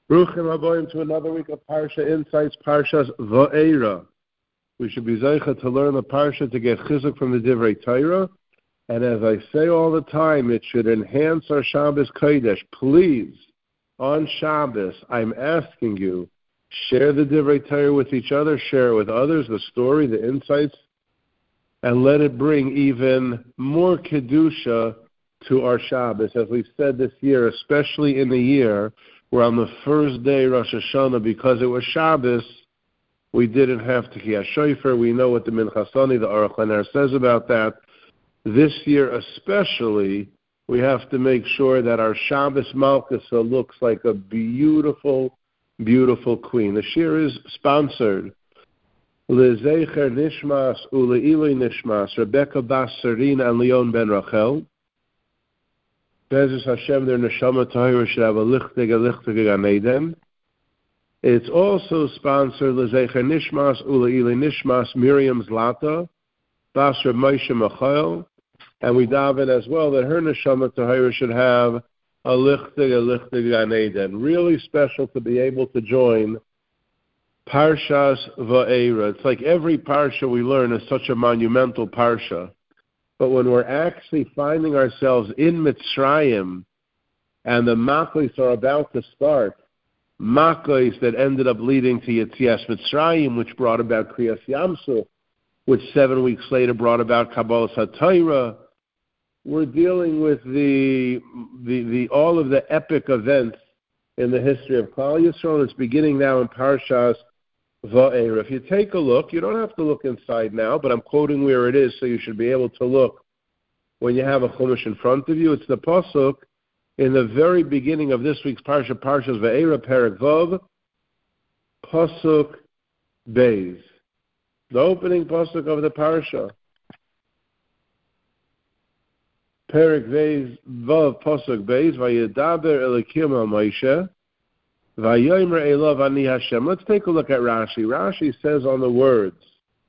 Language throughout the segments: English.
Bruchim Haboyim to another week of Parsha Insights, Parshas Va'era. We should be zeicha to learn the Parsha to get chizuk from the Divrei Torah. And as I say all the time, it should enhance our Shabbos Kodesh. Please, on Shabbos, I'm asking you, share the Divrei Torah with each other, share it with others, the story, the insights, and let it bring even more Kedusha to our Shabbos. As we've said this year, especially in the year where on the first day, Rosh Hashanah, because it was Shabbos, we didn't have to Kiyah Shofar. We know what the Minchas Ani, the Aruch LaNer, says about that. This year especially, we have to make sure that our Shabbos Malkusa looks like a beautiful, beautiful queen. The shir is sponsored. Lezecher Nishmas Ule'ilei Nishmas, Rebecca Bas Serina and Leon Ben Rachel. Be'ezus Hashem, their neshama tahira should have a lichtig Gan Eden. It's also sponsored Lezecher Nishmas Ule'ilei Nishmas Miriam Zlata, Bas Reb Moshe Michael, and we daven as well that her neshama tahira should have a lichtig Gan Eden. Really special to be able to join Parshas Va'era. It's like every parsha we learn is such a monumental parsha. But when we're actually finding ourselves in Mitzrayim and the Makos are about to start, Makos that ended up leading to Yetzias Mitzrayim, which brought about Kriyas Yamsuf, which 7 weeks later brought about Kabbalas HaTorah, we're dealing with the all of the epic events in the history of Klal Yisrael. It's beginning now in Parshas Va'era. If you take a look, you don't have to look inside now, but I'm quoting where it is, so you should be able to look when you have a Chumash in front of you. It's the Pasuk in the very beginning of this week's Parsha, Parshas Va'era, Perek Vav, Pasuk Beis. The opening Pasuk of the Parsha. Perek Vav, Pasuk Beis, Vayedaber Elokim al Moshe, Vayomer Elov Ani Hashem. Let's take a look at Rashi. Rashi says on the words,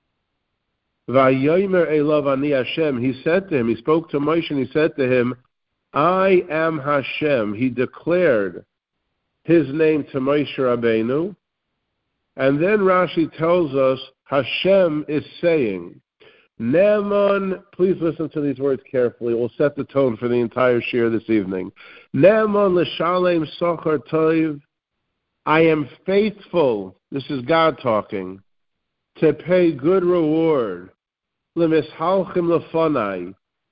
Vayomer Elov Ani Hashem. He said to him, he spoke to Moshe and he said to him, I am Hashem. He declared his name to Moshe Rabbeinu. And then Rashi tells us, Hashem is saying, Ne'eman, please listen to these words carefully. We'll set the tone for the entire shir this evening. Ne'eman l'shalem socher tov. I am faithful, this is God talking, to pay good reward. L'mishalchim lefonai.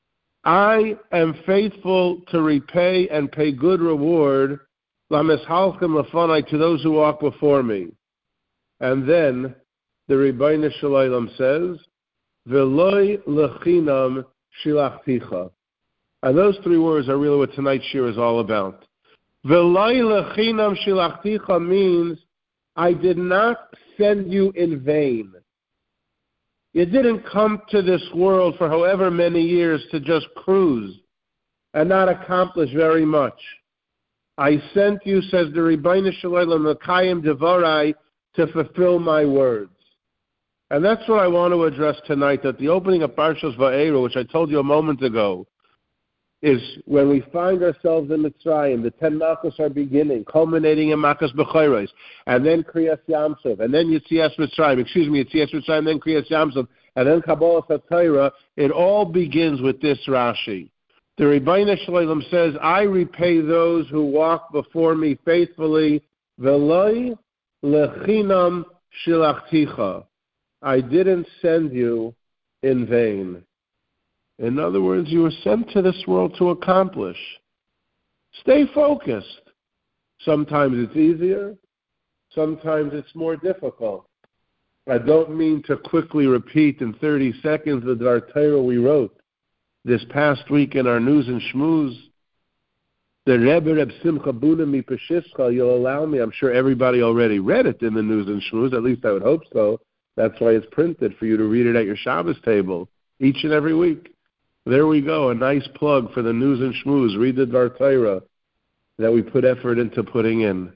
I am faithful to repay and pay good reward. L'mishalchim lefonai, to those who walk before me. And then the Rebbeinu Shalom says, V'loi lechinam shilachticha. And those three words are really what tonight's shir is all about. V'loi lechinam shilachticha means I did not send you in vain. You didn't come to this world for however many years to just cruise and not accomplish very much. I sent you, says the Rebbeinu Shalom, L'kayim Devarai, to fulfill my words. And that's what I want to address tonight, at the opening of Parshas Va'era, which I told you a moment ago, is when we find ourselves in Mitzrayim, the 10 Makos are beginning, culminating in Makos B'chayros, and then Kriyas Yamsuf, and then Yetzias Mitzrayim, Yetzias Mitzrayim, then Kriyas Yamsuf, and then Kabbalas HaTorah. It all begins with this Rashi. The Rebbeinu Shalom says, I repay those who walk before me faithfully, V'loi lechinam shilachticha. I didn't send you in vain. In other words, you were sent to this world to accomplish. Stay focused. Sometimes it's easier. Sometimes it's more difficult. I don't mean to quickly repeat in 30 seconds the Dvar Torah we wrote this past week in our News and Shmooze. The Rebbe Reb Simcha Buna Mipashischa, you'll allow me, I'm sure everybody already read it in the News and Shmooze, at least I would hope so. That's why it's printed, for you to read it at your Shabbos table each and every week. There we go, a nice plug for the News and Shmooze. Read the Dvar Torah that we put effort into putting in.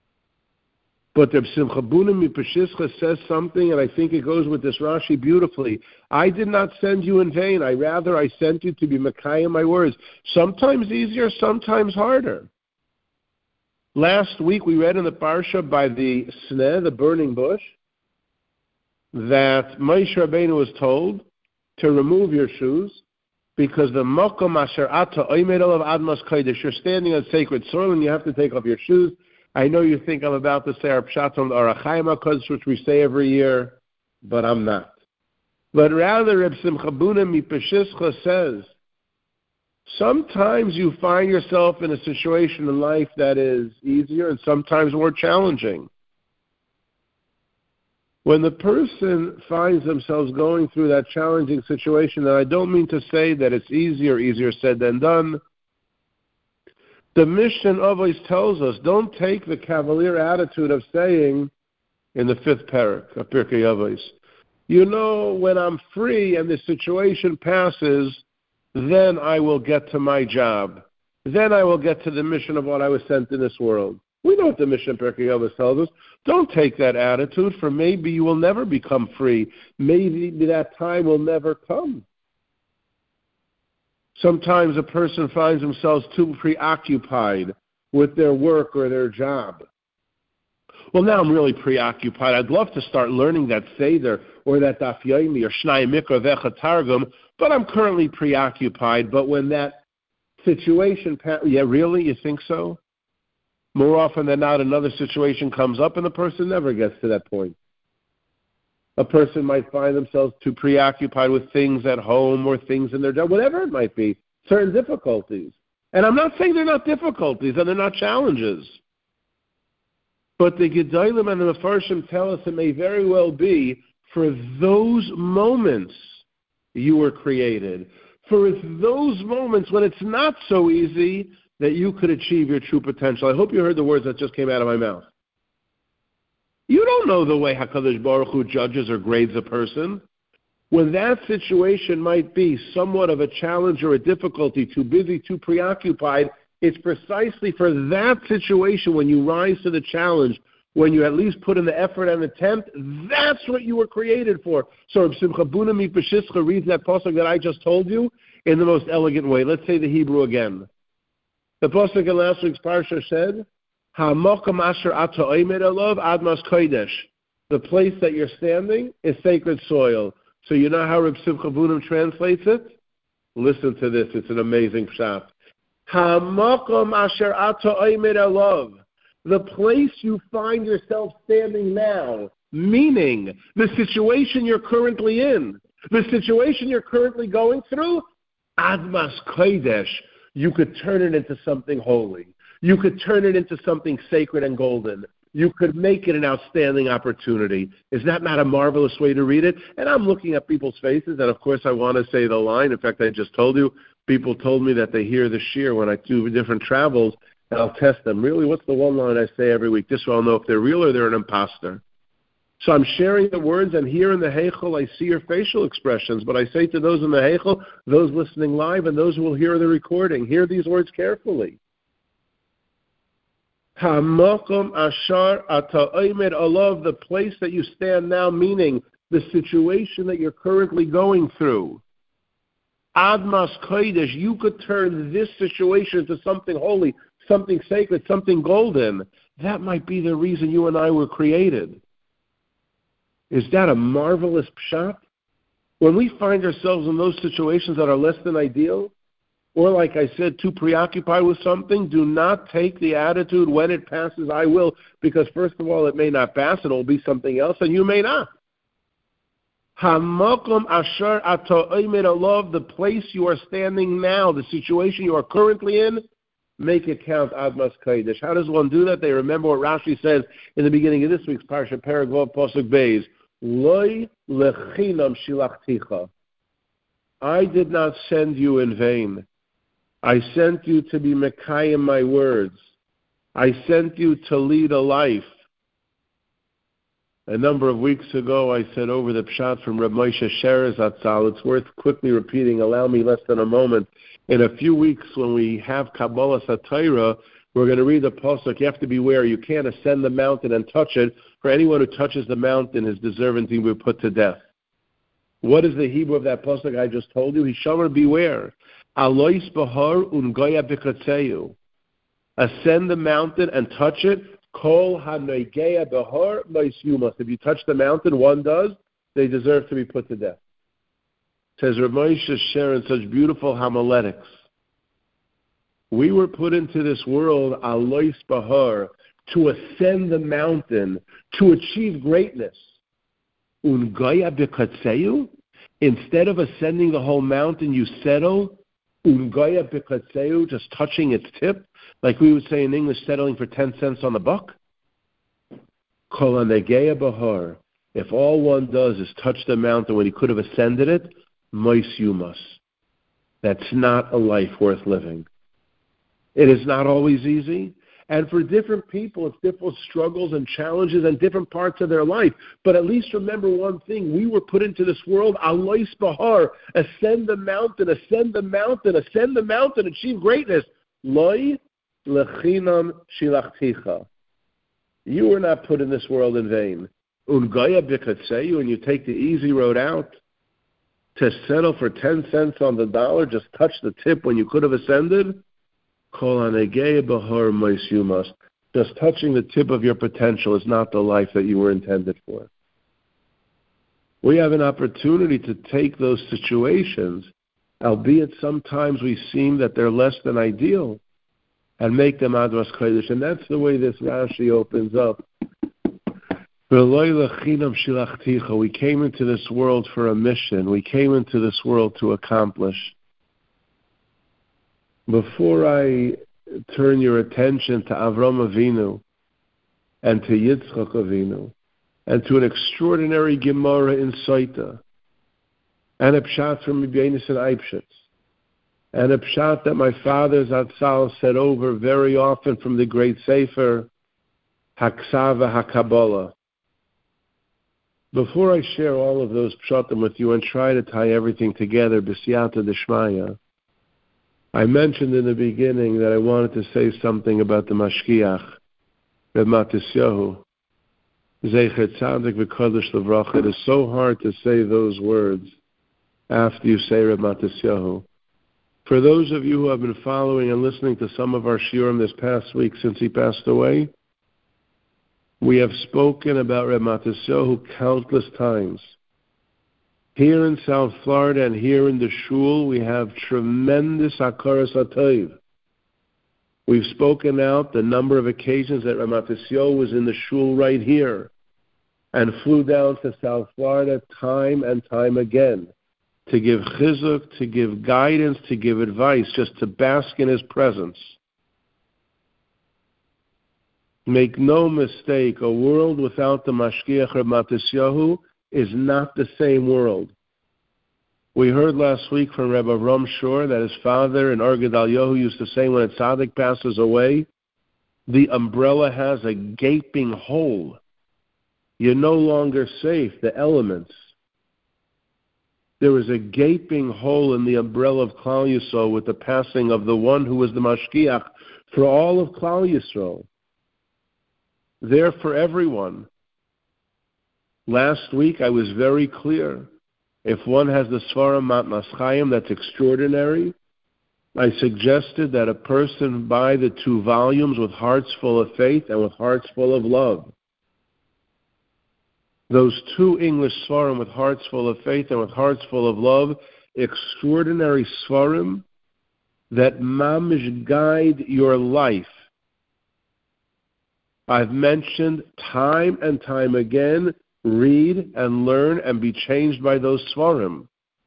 But the Simcha Buna Mipashischa says something, and I think it goes with this Rashi beautifully. I did not send you in vain. I sent you to be Mekayim my words. Sometimes easier, sometimes harder. Last week we read in the Parsha by the Sneh, the burning bush, that Moshe Rabbeinu was told to remove your shoes because the Mokom Asher Ata Oimed Olav Admas Kodesh, you're standing on sacred soil and you have to take off your shoes. I know you think I'm about to say our Pshat on the Orach Chaim HaKodesh, which we say every year, but I'm not. But rather, Reb Simcha Buna Mipeshischa says, sometimes you find yourself in a situation in life that is easier and sometimes more challenging. When the person finds themselves going through that challenging situation, and I don't mean to say that it's easier said than done, the Mishnah always tells us, don't take the cavalier attitude of saying in the 5th parak of Pirkei Avos, you know, when I'm free and the situation passes, then I will get to my job. Then I will get to the mission of what I was sent in this world. We know what the Mishnah Pirkei Avos tells us. Don't take that attitude, for maybe you will never become free. Maybe that time will never come. Sometimes a person finds themselves too preoccupied with their work or their job. Well, now I'm really preoccupied. I'd love to start learning that Seder or that Daf Yomi or Shnai Mikra Vecha Targum, but I'm currently preoccupied. But when that situation, yeah, really, you think so? More often than not, another situation comes up and the person never gets to that point. A person might find themselves too preoccupied with things at home or things in their job, whatever it might be, certain difficulties. And I'm not saying they're not difficulties and they're not challenges. But the Gedolim and the Mefarshim tell us it may very well be for those moments you were created. For it's those moments when it's not so easy that you could achieve your true potential. I hope you heard the words that just came out of my mouth. You don't know the way HaKadosh Baruch Hu judges or grades a person. When that situation might be somewhat of a challenge or a difficulty, too busy, too preoccupied, it's precisely for that situation when you rise to the challenge, when you at least put in the effort and attempt, that's what you were created for. So Reb Simcha Buna Mipeshischa reads that pasuk that I just told you in the most elegant way. Let's say the Hebrew again. The pasuk in last week's parsha said, "Ha'mokom asher ata oimed olav admas kodesh." The place that you're standing is sacred soil. So you know how Reb Simcha Buna translates it? Listen to this; it's an amazing pshat. Ha'mokom asher ata oimed olav. The place you find yourself standing now, meaning the situation you're currently in, the situation you're currently going through, admas kodesh. You could turn it into something holy. You could turn it into something sacred and golden. You could make it an outstanding opportunity. Is that not a marvelous way to read it? And I'm looking at people's faces, and of course I want to say the line. In fact, I just told you, people told me that they hear the shir when I do different travels, and I'll test them. Really, what's the one line I say every week? This way I'll know if they're real or they're an imposter. So I'm sharing the words, and here in the Heichel, I see your facial expressions. But I say to those in the Heichel, those listening live, and those who will hear the recording, hear these words carefully. Ha'mokom ashar ata oimed olav, the place that you stand now, meaning the situation that you're currently going through. Admas kodesh, you could turn this situation into something holy, something sacred, something golden. That might be the reason you and I were created. Is that a marvelous pshat? When we find ourselves in those situations that are less than ideal, or like I said, too preoccupied with something, do not take the attitude, when it passes, I will, because first of all, it may not pass, it will be something else, and you may not. Hamakom asher ata oimed olav, the place you are standing now, the situation you are currently in, make it count admas kodesh. How does one do that? They remember what Rashi says in the beginning of this week's Parsha, Paragvav Pasuk Beis. Loi lechinam shilachticha. I did not send you in vain. I sent you to be mekayim my words. I sent you to lead a life. A number of weeks ago, I said over the pshat from Reb Moshe Sheres Zatzal, it's worth quickly repeating, allow me less than a moment. In a few weeks, when we have Kabbalah Satira, we're going to read the pasuk. You have to beware. You can't ascend the mountain and touch it. For anyone who touches the mountain is deserving to be put to death. What is the Hebrew of that pasuk I just told you? Hishamar, beware. Alois bahar ungoya b'katzeu. ascend the mountain and touch it, kol hanogeya behar ma'isumas. If you touch the mountain, one does, they deserve to be put to death. Says Rav Moshe Sher in such beautiful homiletics. We were put into this world, alois bahar, to ascend the mountain, to achieve greatness. Ungaya b'katzeu, instead of ascending the whole mountain, you settle, ungaya b'katzeu, just touching its tip, like we would say in English, settling for 10 cents on the buck. Kol hanegeya bahar, if all one does is touch the mountain when he could have ascended it, mois yumas. That's not a life worth living. It is not always easy. And for different people, it's different struggles and challenges and different parts of their life. But at least remember one thing. We were put into this world, alois bahar, ascend the mountain, ascend the mountain, ascend the mountain, achieve greatness. Loi lechinam shilachticha. You were not put in this world in vain. Ungaya b'katseyu, and you take the easy road out to settle for 10 cents on the dollar, just touch the tip when you could have ascended. Kol hanegeya bahar ma'isumas. Just touching the tip of your potential is not the life that you were intended for. We have an opportunity to take those situations, albeit sometimes we seem that they're less than ideal, and make them adras kodesh. And that's the way this Rashi opens up. We came into this world for a mission. We came into this world to accomplish. Before I turn your attention to Avram Avinu and to Yitzchak Avinu and to an extraordinary Gemara in Soita and a pshat from Yibyenis and Eibshitz and a pshat that my father Zatzal said over very often from the great Sefer Haksava HaKabbalah. Before I share all of those pshatim with you and try to tie everything together, b'siyata d'shmaya, I mentioned in the beginning that I wanted to say something about the Mashkiach, Reb Matisyahu, Zecher Tzadik v'Kodesh L'Vracha. It is so hard to say those words after you say Reb Matisyahu. For those of you who have been following and listening to some of our shiurim this past week since he passed away, we have spoken about Reb Matisyahu countless times. Here in South Florida and here in the shul, we have tremendous hakaras hatov. We've spoken out the number of occasions that Reb Matisyahu was in the shul right here and flew down to South Florida time and time again to give chizuk, to give guidance, to give advice, just to bask in his presence. Make no mistake, a world without the Mashkiach Reb Matisyahu is not the same world. We heard last week from Rebbe Avram Shor that his father in Or Gedalyahu used to say when a tzaddik passes away, the umbrella has a gaping hole. You're no longer safe, the elements. There is a gaping hole in the umbrella of Klal Yisrael with the passing of the one who was the Mashkiach for all of Klal Yisrael. There for everyone. Last week I was very clear. If one has the Sfarim Matnas Chaim, that's extraordinary. I suggested that a person buy the 2 volumes with hearts full of faith and with hearts full of love. Those 2 English Sfarim with hearts full of faith and with hearts full of love, extraordinary Sfarim that mamish guide your life. I've mentioned time and time again, read and learn and be changed by those Sfarim.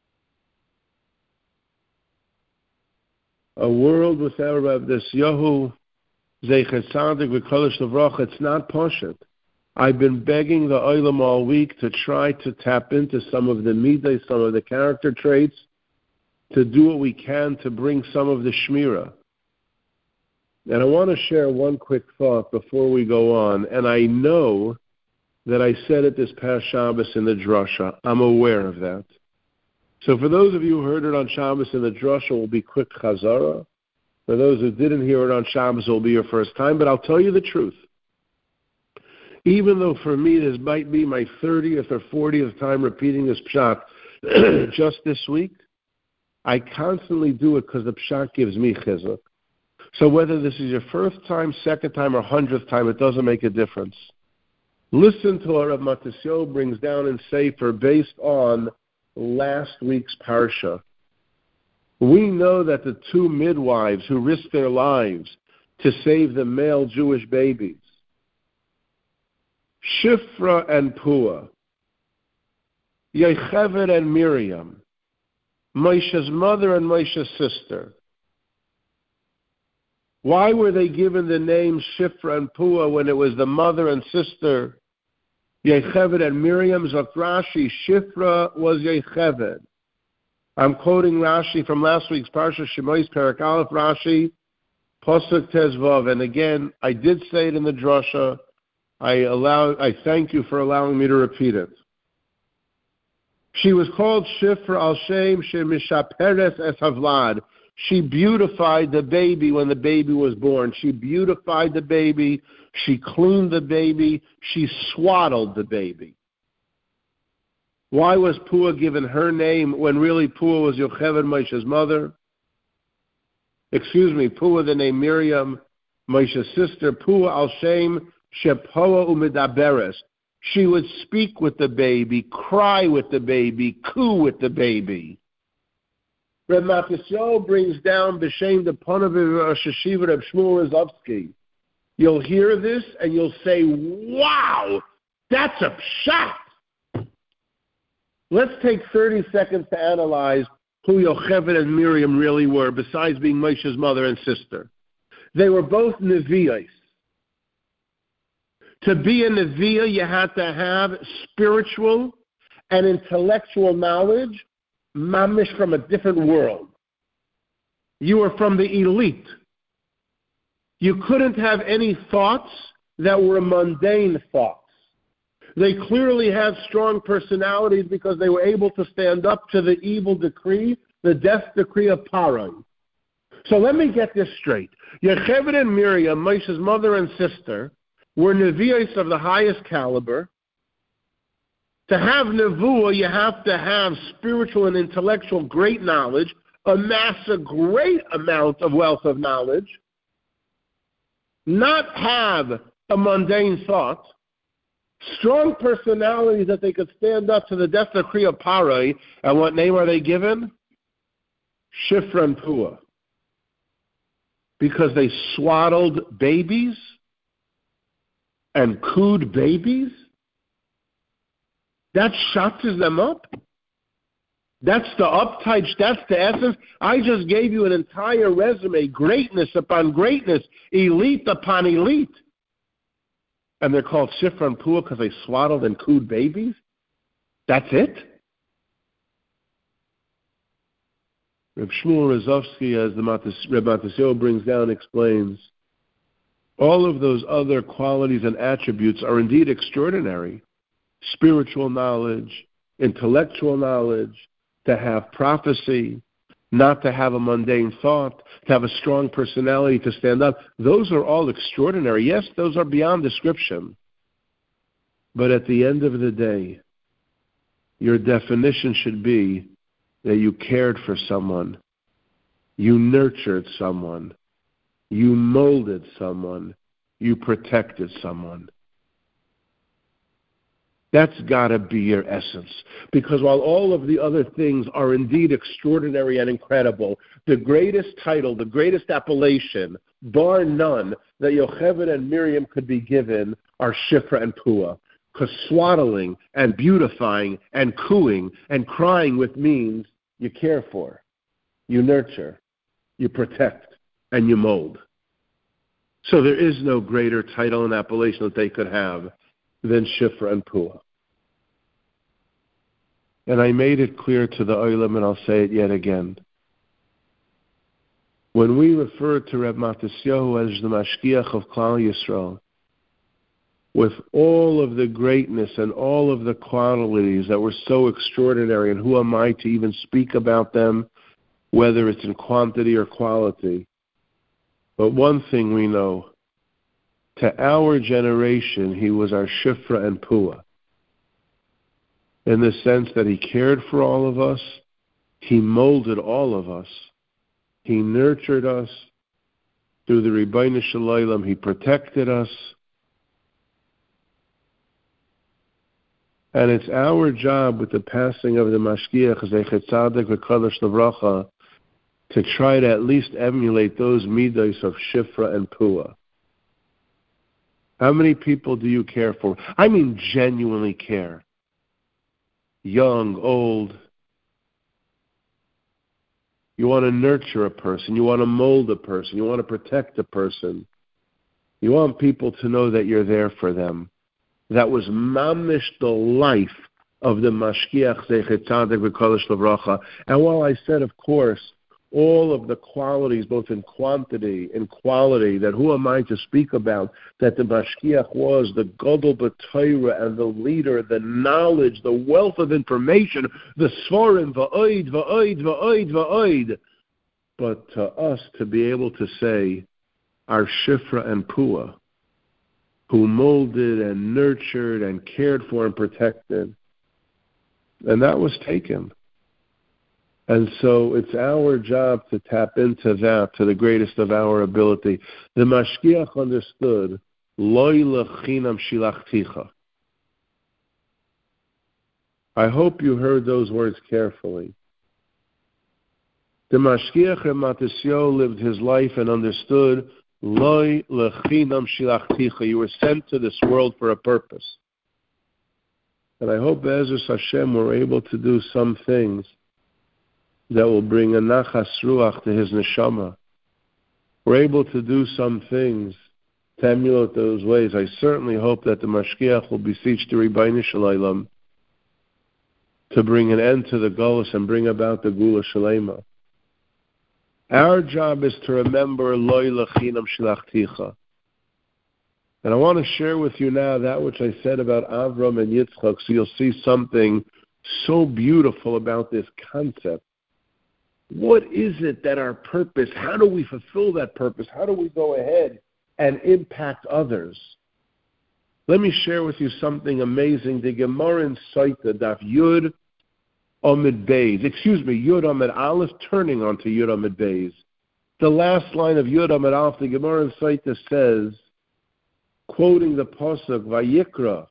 A world without Rav Desyahu, Zecher Tzadik v'Kodesh L'Vracha, it's not pashut. I've been begging the Olam all week to try to tap into some of the midah, some of the character traits, to do what we can to bring some of the shmirah. And I want to share one quick thought before we go on, and I know that I said it this past Shabbos in the drasha. I'm aware of that. So for those of you who heard it on Shabbos in the drasha, it will be quick chazara. For those who didn't hear it on Shabbos, it will be your first time. But I'll tell you the truth. Even though for me this might be my 30th or 40th time repeating this pshat just this week, I constantly do it because the pshat gives me chizuk. So whether this is your first time, second time, or 100th time, it doesn't make a difference. Listen to what Rav Matisyahu brings down in Sefer based on last week's Parsha. We know that the two midwives who risked their lives to save the male Jewish babies, Shifra and Pua, Yocheved and Miriam, Moshe's mother and Moshe's sister. Why were they given the name Shifra and Pua when it was the mother and sister, Yocheved and Miriam? Zok Rashi, Shifra was Yocheved. I'm quoting Rashi from last week's Parsha, Shemois Perek Aleph, Rashi, Posuk Tezvav. And again, I did say it in the drasha. I thank you for allowing me to repeat it. She was called Shifra al Shem Shemishaperes es Havlad. She beautified the baby when the baby was born. She beautified the baby. She cleaned the baby. She swaddled the baby. Why was Pua given her name when really Pua was Yocheved, Moshe's mother? Pua the name Miriam, Moshe's sister. Pua al Shem Shepoa umidaberes. She would speak with the baby, cry with the baby, coo with the baby. Reb Matisyahu brings down B'Shem the Ponav Sheshiva Reb Shmuel Rozovsky. You'll hear this and you'll say, wow, that's a pshat. Let's take 30 seconds to analyze who Yocheved and Miriam really were, besides being Moshe's mother and sister. They were both Nevi'os. To be a Nevi'ah, you had to have spiritual and intellectual knowledge, mamish from a different world. You were from the elite. You couldn't have any thoughts that were mundane thoughts. They clearly had strong personalities because they were able to stand up to the evil decree, the death decree of Paran. So let me get this straight. Yocheved and Miriam, Moshe's mother and sister, were Nevi'os of the highest caliber. To have Nevuah, you have to have spiritual and intellectual great knowledge, amass a great amount of wealth of knowledge, not have a mundane thought, strong personalities that they could stand up to the death decree of Parai. And what name are they given? Shifra and Pua. Because they swaddled babies and cooed babies? That shatters them up? That's the uptight, that's the essence. I just gave you an entire resume, greatness upon greatness, elite upon elite. And they're called Shifra and Pua because they swaddled and cooed babies? That's it? Reb Shmuel Rozovsky, as the Reb Matisyahu brings down, explains, all of those other qualities and attributes are indeed extraordinary. Spiritual knowledge, intellectual knowledge, to have prophecy, not to have a mundane thought, to have a strong personality, to stand up. Those are all extraordinary. Yes, those are beyond description. But at the end of the day, your definition should be that you cared for someone, you nurtured someone, you molded someone, you protected someone. That's got to be your essence. Because while all of the other things are indeed extraordinary and incredible, the greatest title, the greatest appellation, bar none, that Yocheved and Miriam could be given are Shifra and Pua. Because swaddling and beautifying and cooing and crying with means you care for, you nurture, you protect, and you mold. So there is no greater title and appellation that they could have than Shifra and Pua. And I made it clear to the Olam, and I'll say it yet again. When we refer to Reb Matisyahu as the Mashgiach of Klal Yisrael, with all of the greatness and all of the qualities that were so extraordinary, and who am I to even speak about them, whether it's in quantity or quality. But one thing we know, to our generation, he was our Shifra and Pua. In the sense that he cared for all of us, he molded all of us, he nurtured us, Through the Rebbeinu Shalom, He protected us. And it's our job with the passing of the Mashgiach, Zecher Tzaddik V'Kadosh Livracha, to try to at least emulate those midos of Shifra and Pua. How many people do you care for? I mean genuinely care. Young, old. You want to nurture a person. You want to mold a person. You want to protect a person. You want people to know that you're there for them. That was mamish the life of the Mashgiach Zecher Tzaddik V'Kadosh Livracha. And while I said, of course, all of the qualities, both in quantity and quality, that who am I to speak about, that the Mashgiach was the Gadol B'Torah and the leader, the knowledge, the wealth of information, the Svarim, V'oid, V'oid, V'oid, V'oid. But to us to be able to say, our Shifra and Pua, who molded and nurtured and cared for and protected, and that was taken. And so it's our job to tap into that to the greatest of our ability. The Mashgiach understood, Loi lechinam shilachticha. I hope you heard those words carefully. The Mashgiach Matisyo lived his life and understood, Loi lechinam shilachticha. You were sent to this world for a purpose. And I hope Be'ezus Hashem we're able to do some things that will bring a nachas ruach to his neshama. We're able to do some things to emulate those ways. I certainly hope that the Mashgiach will beseech the Rebbeinu Shalom to bring an end to the Golus and bring about the Gula Shalema. Our job is to remember Loi lechinam shilachticha. And I want to share with you now that which I said about Avram and Yitzchak, so you'll see something so beautiful about this concept. What is it that our purpose, how do we fulfill that purpose? How do we go ahead and impact others? Let me share with you something amazing. The Gemara in Saita, Daf Yud Amid Beis, Yud Amid Aleph, turning onto Yud Amid Beis. The last line of Yud Amid Aleph, the Gemara in Saita says, quoting the Pasuk, Vayikra,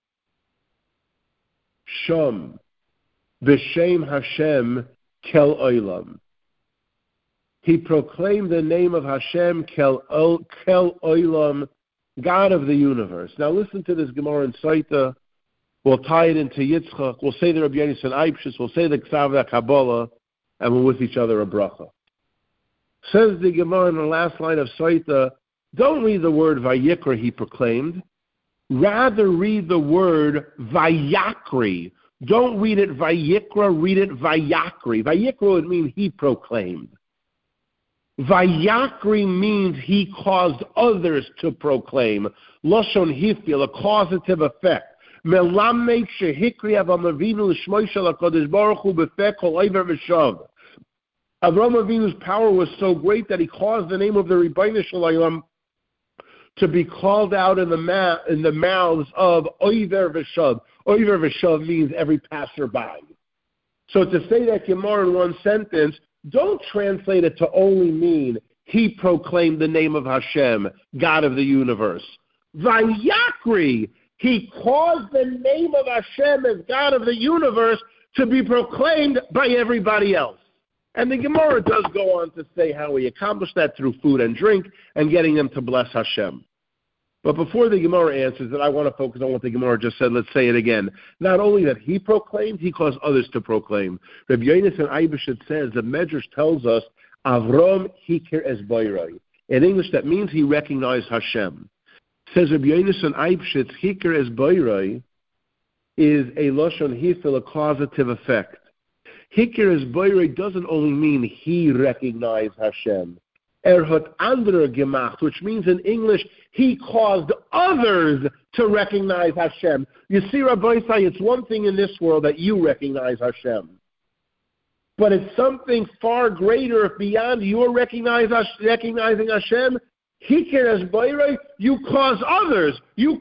Sham, B'Shem Hashem, Kel Olam. He proclaimed the name of Hashem, Kel Olam, God of the universe. Now listen to this Gemara in Saita. We'll tie it into Yitzchak. We'll say the Rabbi Yonasan Eibshitz. We'll say the Ksav Kabbalah, and we'll with each other a bracha. Says the Gemara in the last line of Saita, don't read the word Vayikra, he proclaimed. Rather read the word Vayakri. Don't read it Vayikra, read it Vayakri. Vayikra would mean he proclaimed. Vayakri means he caused others to proclaim. Lashon hifil, a causative effect. Melamed shehikri Avraham Avinu l'shmoy shel HaKadosh Baruch Hu b'feh kol oiver v'shav. Avraham Avinu's power was so great that he caused the name of the Rebbeinu Shalom to be called out in the mouths of oiver v'shav. Oiver v'shav means every passerby. So to say that Gemara in one sentence, don't translate it to only mean he proclaimed the name of Hashem, God of the universe. Vayakri, he caused the name of Hashem as God of the universe to be proclaimed by everybody else. And the Gemara does go on to say how he accomplished that through food and drink and getting them to bless Hashem. But before the Gemara answers it, I want to focus on what the Gemara just said. Let's say it again. Not only that he proclaimed, he caused others to proclaim. Rabbi Yonasan Eibshitz says, the Medrash tells us, Avram hikir es boiroi. In English, that means he recognized Hashem. Says Rabbi Yonasan Eibshitz, hikir es boiroi is a lashon hifil, a causative effect. Hikir es boiroi doesn't only mean he recognized Hashem. Hat andere gemacht, which means in English, he caused others to recognize Hashem. You see, Rabbi Isai, it's one thing in this world that you recognize Hashem. But it's something far greater beyond your recognizing Hashem. Hikir es boiroi, you cause others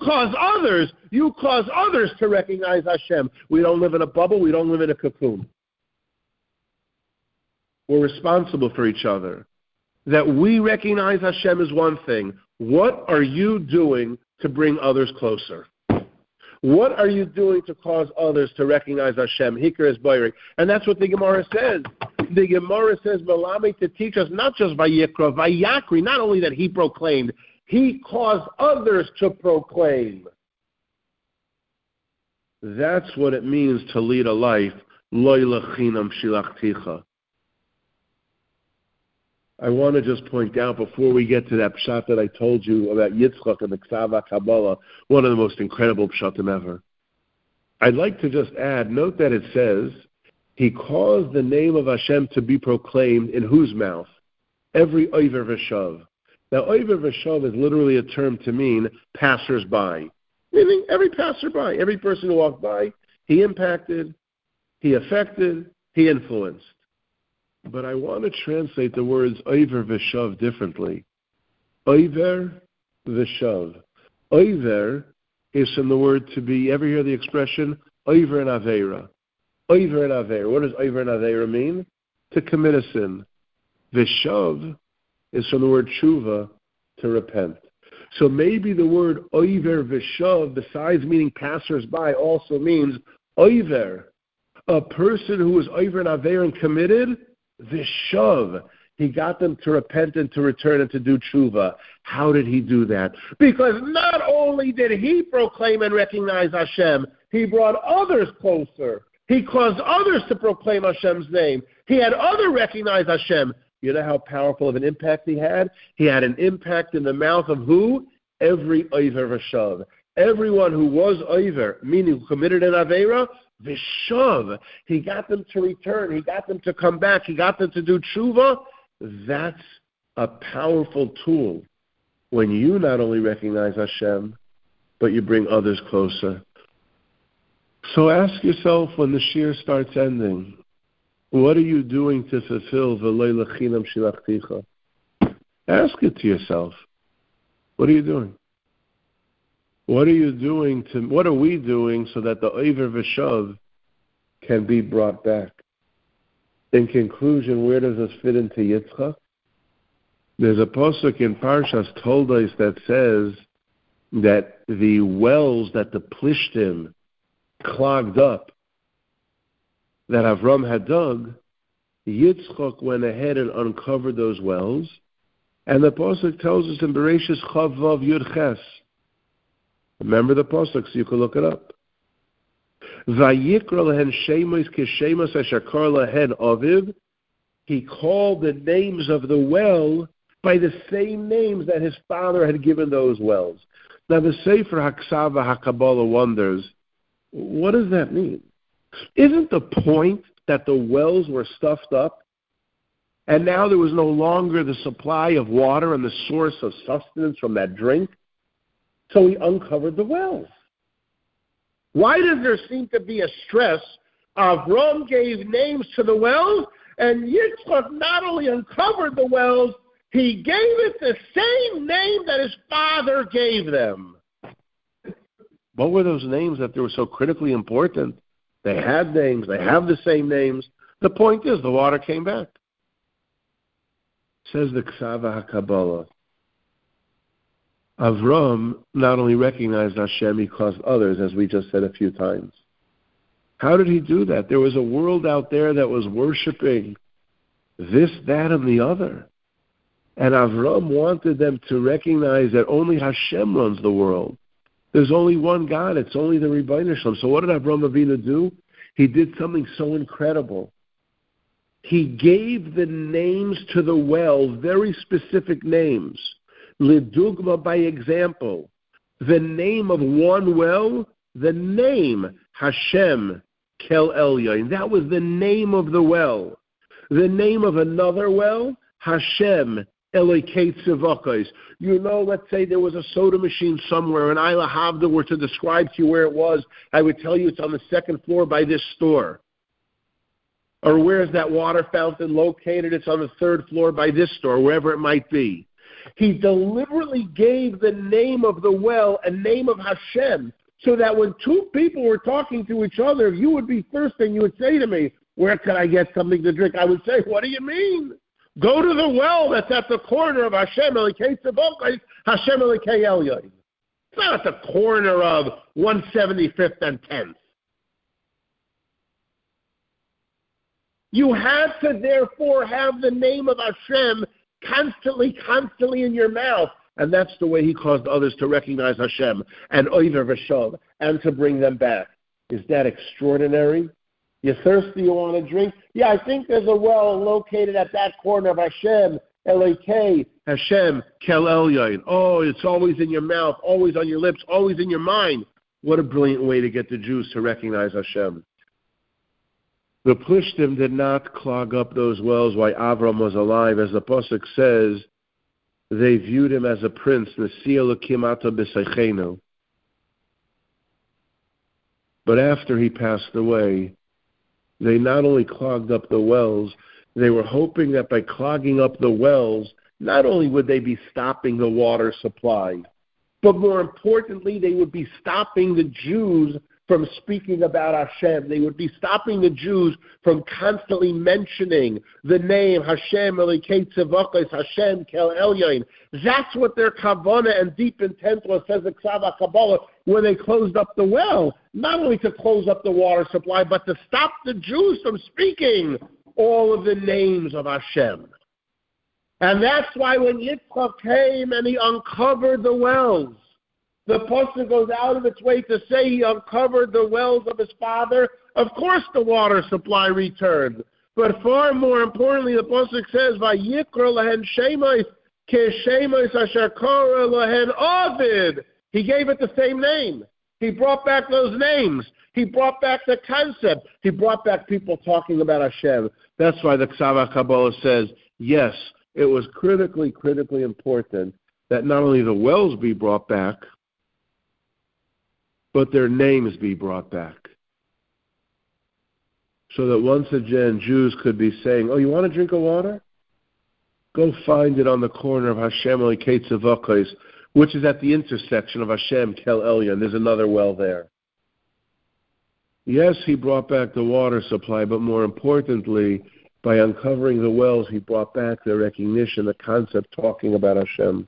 to recognize Hashem. We don't live in a bubble, we don't live in a cocoon. We're responsible for each other. that we recognize Hashem is one thing. What are you doing to bring others closer? What are you doing to cause others to recognize Hashem? Hikar is Bayrik. And that's what the Gemara says. The Gemara says, Malami, to teach us not just Vayikra, Vayakri, not only that he proclaimed, he caused others to proclaim. That's what it means to lead a life. Loi lechinam shilachticha. I want to just point out before we get to that pshat that I told you about Yitzchak and the Ksava Kabbalah, one of the most incredible pshatim ever. I'd like to just add, note that it says, he caused the name of Hashem to be proclaimed in whose mouth? Every Oiver V'Shav. Now, Oiver V'Shav is literally a term to mean passers-by, meaning every passerby, every person who walked by, he impacted, he affected, he influenced. But I want to translate the words Oiver V'Shav differently. Oiver V'Shav. Oiver is from the word to be, ever hear the expression, Oiver and Aveira? Oiver and Aveira. What does Oiver and Aveira mean? To commit a sin. V'Shav is from the word tshuva, to repent. So maybe the word Oiver V'Shav, besides meaning passers-by, also means Oiver, a person who was Oiver and Aveira and committed, V'Shav, he got them to repent and to return and to do tshuva. How did he do that? Because not only did he proclaim and recognize Hashem, he brought others closer. He caused others to proclaim Hashem's name. He had others recognize Hashem. You know how powerful of an impact he had? He had an impact in the mouth of who? Every Oiver V'Shav. Everyone who was Oiver, meaning who committed an Aveira, V'Shav. He got them to return. He got them to come back. He got them to do tshuva. That's a powerful tool when you not only recognize Hashem, but you bring others closer. So ask yourself when the shir starts ending, what are you doing to fulfill v'loi lechinam shilachticha? Ask it to yourself. What are you doing? What are we doing so that the Oiver V'Shav can be brought back? In conclusion, where does this fit into Yitzchak? There's a pasuk in Parshas Toldos that says that the wells that the Plishtim clogged up, that Avram had dug, Yitzchak went ahead and uncovered those wells, and the pasuk tells us in Bereshis Chav Vav Yud Ches. Remember the pasuk, so you can look it up. Vayikra lehen shemos k'shemos asher kar lehen aviv. He called the names of the well by the same names that his father had given those wells. Now the Sefer HaKsava HaKabbalah wonders, what does that mean? Isn't the point that the wells were stuffed up and now there was no longer the supply of water and the source of sustenance from that drink? So he uncovered the wells. Why does there seem to be a stress? Avram gave names to the wells, and Yitzchak not only uncovered the wells, he gave it the same name that his father gave them. What were those names that they were so critically important? They had names. They have the same names. The point is, the water came back. Says the Ksava HaKabbalah. Avram not only recognized Hashem, he caused others, as we just said a few times. How did he do that? There was a world out there that was worshiping this, that, and the other. And Avram wanted them to recognize that only Hashem runs the world. There's only one God. It's only the Rebbeinu Shalom. So what did Avram Avinu do? He did something so incredible. He gave the names to the well, very specific names. Lidugma, by example, the name of one well, the name Hashem Kel Elyon. That was the name of the well. The name of another well, Hashem Elokei Tzivakos. You know, let's say there was a soda machine somewhere, and Ila Havda were to describe to you where it was, I would tell you it's on the second floor by this store. Or where's that water fountain located? It's on the third floor by this store, wherever it might be. He deliberately gave the name of the well a name of Hashem, so that when two people were talking to each other, you would be thirsty and you would say to me, where can I get something to drink? I would say, what do you mean? Go to the well that's at the corner of Hashem Elikei Tzavokos, Hashem Elikei Elyon. It's not at the corner of 175th and 10th. You have to therefore have the name of Hashem constantly in your mouth. And that's the way he caused others to recognize Hashem and Oiver V'Shov and to bring them back. Is that extraordinary? You're thirsty, you want to drink? Yeah, I think there's a well located at that corner of Hashem, Elikei, Hashem, Kel Elyon. Oh, it's always in your mouth, always on your lips, always in your mind. What a brilliant way to get the Jews to recognize Hashem. The Plishtim did not clog up those wells while Avram was alive. As the Pasuk says, they viewed him as a prince. But after he passed away, they not only clogged up the wells, they were hoping that by clogging up the wells, not only would they be stopping the water supply, but more importantly, they would be stopping the Jews from speaking about Hashem. They would be stopping the Jews from constantly mentioning the name Hashem Elikei Tzavokos, Hashem Kel Elyon. That's what their kavanah and deep intent was, says the Ksav HaKabbalah, when they closed up the well. Not only to close up the water supply, but to stop the Jews from speaking all of the names of Hashem. And that's why when Yitzchak came and he uncovered the wells, the Pasuk goes out of its way to say he uncovered the wells of his father. Of course the water supply returned. But far more importantly, the Pasuk says, Vayikra lahen shemos keshemos asher kara lahen Ovid. He gave it the same name. He brought back those names. He brought back the concept. He brought back people talking about Hashem. That's why the Ksav HaKabbalah says, yes, it was critically important that not only the wells be brought back, but their names be brought back. So that once again, Jews could be saying, oh, you want a drink of water? Go find it on the corner of Hashem Elikei Tzavokos, which is at the intersection of Hashem Kel Elyon. There's another well there. Yes, he brought back the water supply, but more importantly, by uncovering the wells, he brought back the recognition, the concept talking about Hashem.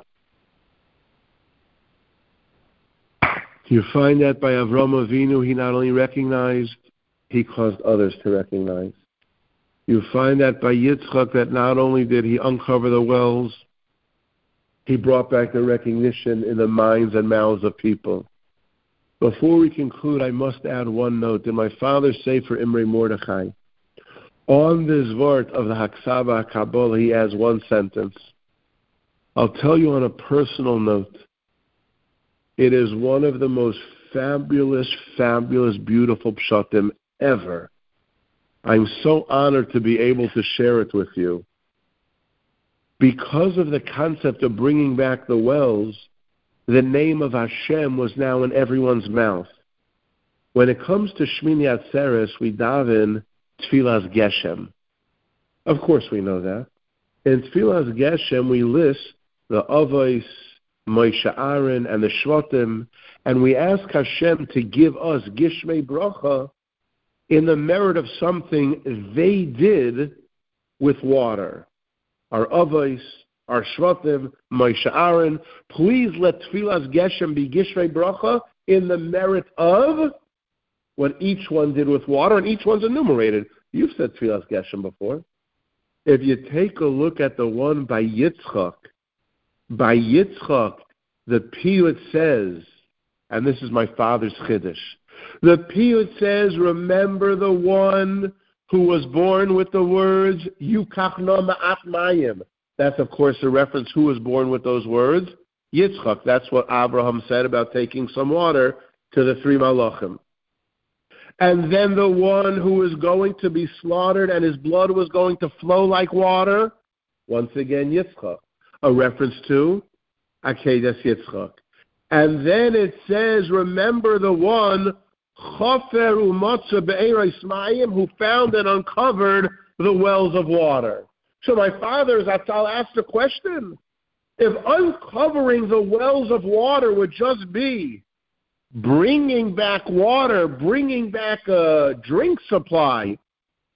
You find that by Avram Avinu, he not only recognized, he caused others to recognize. You find that by Yitzchak, that not only did he uncover the wells, he brought back the recognition in the minds and mouths of people. Before we conclude, I must add one note. In my father's Sefer Imrei Mordechai, on this word of the Haksav HaKabbalah, he has one sentence. I'll tell you on a personal note. It is one of the most fabulous, beautiful pshatim ever. I'm so honored to be able to share it with you. Because of the concept of bringing back the wells, the name of Hashem was now in everyone's mouth. When it comes to Shmini Atzeres, we daven Tfilas Geshem. Of course we know that. In Tfilas Geshem, we list the Avos, Moshe Aaron, and the Shvatim, and we ask Hashem to give us Gishmei Bracha in the merit of something they did with water. Our Avos, our Shvatim, Moshe Aaron, please let Tfilas Geshem be Gishmei Bracha in the merit of what each one did with water, and each one's enumerated. You've said Tfilas Geshem before. If you take a look at the one by Yitzchak, the Piyut says, and this is my father's Chiddush, the Piyut says, remember the one who was born with the words, Yukach no ma'at mayim. That's, of course, a reference who was born with those words? Yitzchak. That's what Abraham said about taking some water to the three Malachim. And then the one who was going to be slaughtered and his blood was going to flow like water, once again, Yitzchak. A reference to Akedas Yitzchak. And then it says, remember the one, Chofer u'motza be'eros mayim, who found and uncovered the wells of water. So my father, Zatzal, asked the question, if uncovering the wells of water would just be bringing back water, bringing back a drink supply,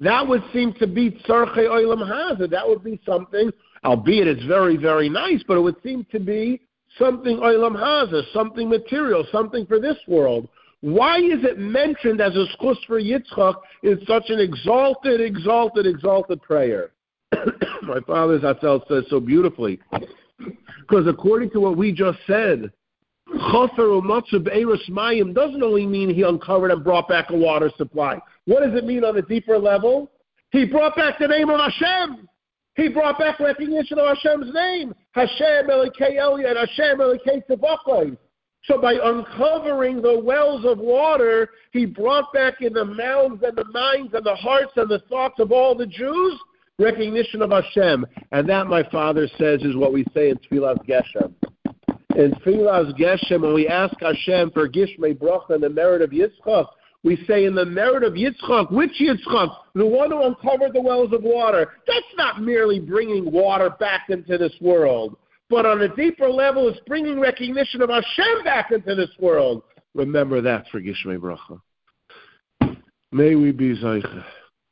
That would seem to be tzarchei olam hazeh. That would be something, albeit it's very, very nice, but it would seem to be something olam hazeh, something material, something for this world. Why is it mentioned as a schus for Yitzchak in such an exalted prayer? My father Zatzal says so beautifully. Because according to what we just said, Chofer u'matzu be'eros mayim doesn't only mean he uncovered and brought back a water supply. What does it mean on a deeper level? He brought back the name of Hashem. He brought back recognition of Hashem's name. Hashem Elokei Elyon, Hashem Elokei Tzavachai. So by uncovering the wells of water, he brought back in the mouths and the minds and the hearts and the thoughts of all the Jews recognition of Hashem. And that, my father says, is what we say in Tfilas Geshem. In Tfilas Geshem, when we ask Hashem for Gishmei Bracha and the merit of Yitzchak, we say in the merit of Yitzchak, which Yitzchak? The one who uncovered the wells of water. That's not merely bringing water back into this world, but on a deeper level, it's bringing recognition of Hashem back into this world. Remember that for Gishmei Bracha. May we be Zaycha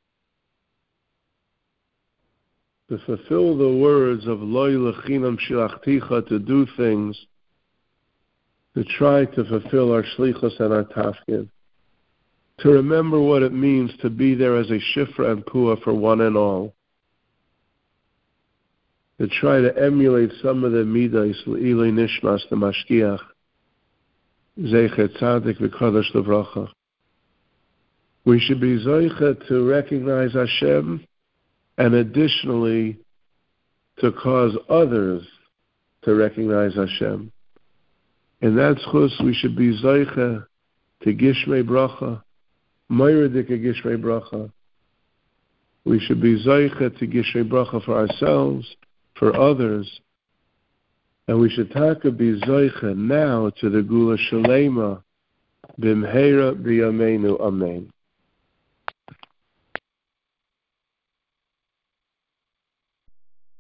to fulfill the words of Loi Lechinam Shilachticha, to do things, to try to fulfill our shlichus and our tafkid, to remember what it means to be there as a shifra and puah for one and all, to try to emulate some of the midas l'ilei nishmas the mashkiach, zeichet tzadik v'kadosh levracha. We should be zoicha to recognize Hashem, and additionally to cause others to recognize Hashem. In that schus, we should be zoicha to Gishmei Bracha, Moiridik Gishmei Bracha. We should be zoicha to Gishmei Bracha for ourselves, for others, and we should taka be zoicha now to the Gula Shalema Bimheira B'Yameinu Amen.